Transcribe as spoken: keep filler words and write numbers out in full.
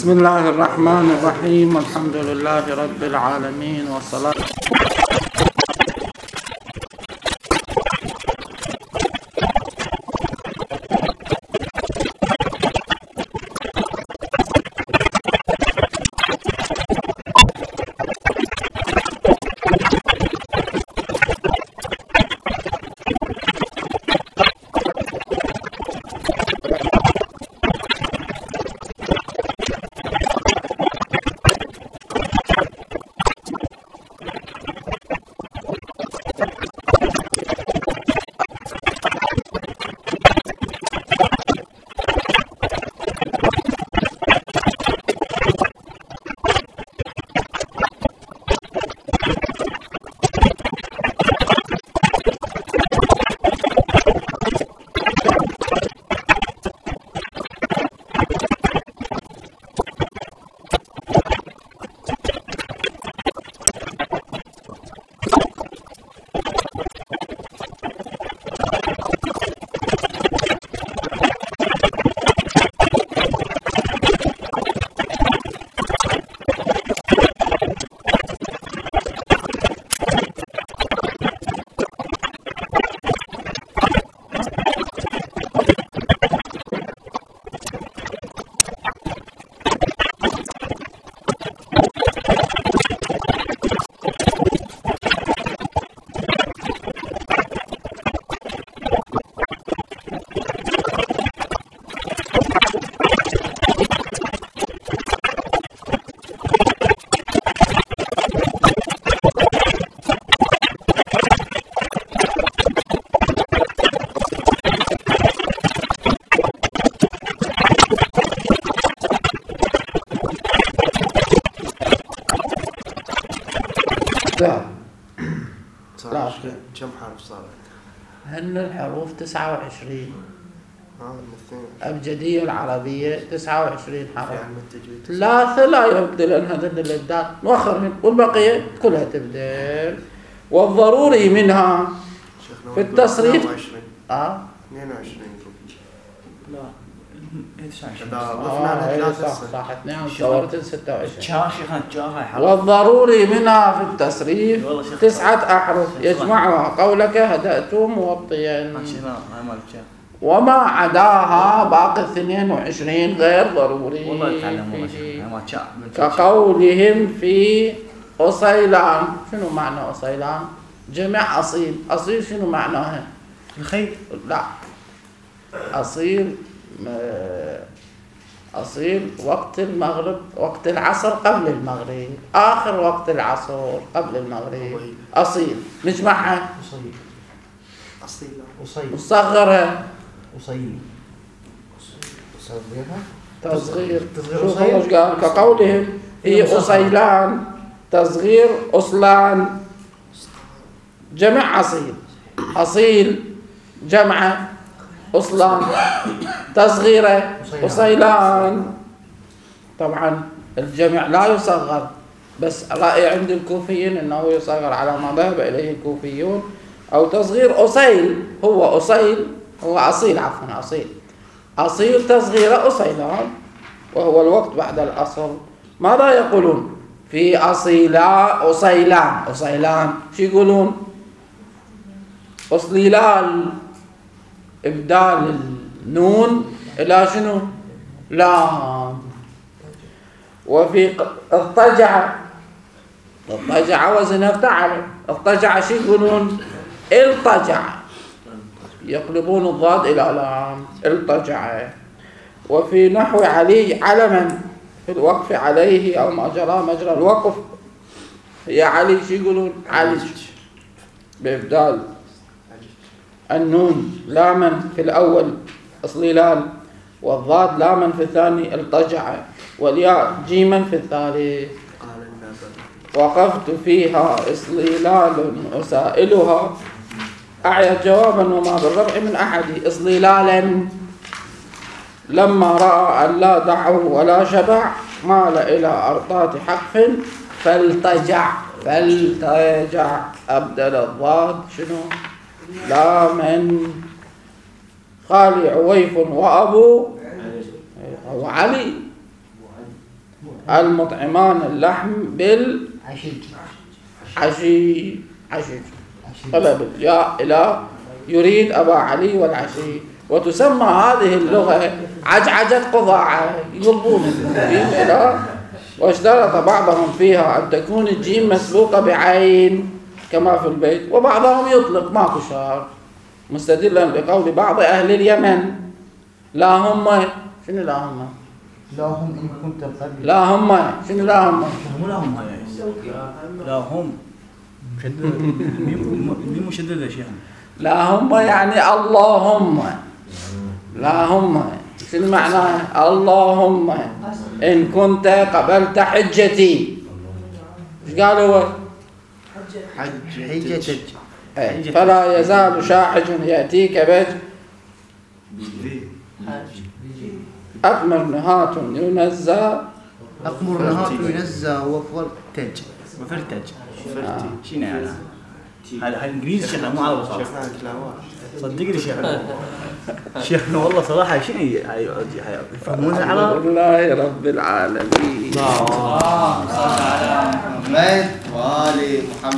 بسم الله الرحمن الرحيم. الحمد لله رب العالمين والصلاة كم حرف صارت؟ هن الحروف تسعة وعشرين. هذا أبجدية العربية تسعة وعشرين حرف. يعني التجويد ثلاثة لا يبدلن هذين الإبدال مؤخر، والبقية كلها تبدل. والضروري منها في التصريف اه اثنين وعشرين. لا آه صح صح اثنين وعشرين ستة وعشرين. والضروري منها في التصريف تسعة أحرف يجمعها قولك هدأت موطيا، وما عداها باقي اثنين وعشرين غير ضروري كقولهم في أصيلان. شنو معنى أصيلان؟ جمع أصيل. أصيل شنو معناها؟ الخيل؟ لا، أصيل أصيل وقت المغرب، وقت العصر قبل المغرب، آخر وقت العصر قبل المغرب. أصيل نجمعها أصيل أصيلة أصيل مصغرها أصيل تصغير. شوف قال كقولهم هي أصيلان، تصغير أصلان، جمع أصيل. أصيل جمع أصلان، تصغيره أصيلان. طبعا الجمع لا يصغر، بس رأي عند الكوفيين أنه يصغر على ما ذهب إليه الكوفيون. أو تصغير أصيل، هو أصيل هو أصيل عفوا أصيل أصيل تصغير أصيلان، وهو الوقت بعد العصر. ماذا يقولون في أصيلا أصيلان؟ أصيلان شو يقولون؟ أصليلال، إبدال النون إلى شنو؟ لام. وفي اضطجع، اضطجع وزن افتعل. اضطجع شو يقولون؟ التجع، يقلبون الضاد إلى لام، التجع. وفي نحو علي علما في الوقف عليه أو ما جرى مجرى الوقف، هي علي شو يقولون؟ علج، بإبدال النون لاما في الأول إصليلال، والضاد لاما في الثاني التجع، والياء جيما في الثالث. وقفت فيها إصليلال وسائلها أعيت جوابا وما بالرفع من أحد. إصليلالا لما رأى أن لا دعه ولا شبع مال إلى أرطات حقف فالتجع. فالتجع أبدل الضاد شنو؟ لا من خالي عويف وأبو وعلي المطعمان اللحم عشيج بالعشيج عشيج طلب الياء إلى يريد أبا علي والعشيج. وتسمى هذه اللغة عجعجة قضاعة، يقلبون الجيم إلى، واشترط بعضهم فيها أن تكون الجيم مسبوقة بعين كما في البيت، وبعضهم يطلق ماكو شهر مستدلا بقول بعض أهل اليمن لا هم. شنو لا هم؟ لا هم إن كنت قبل. لا هم شنو لا هم؟ مو لا هم يا لا هم مشددة مين مشددة يا شيخ؟ لا هم يعني اللهم، لا هم شنو معناه؟ اللهم إن كنت قبلت حجتي. ايش قال هو؟ حجتك. فلا يزال شاحج يأتيك بج أقمر نهات ينزى. أقمر نهات ينزى وفرتج وفرتج شنو يعني؟ هذا هذا الإنجليزي شيخنا مو عربي صراحة. صدقني شيخنا شيخنا والله صراحة شنو يفهمون العرب؟ الحمد لله رب العالمين. اللهم صل على محمد وآل محمد.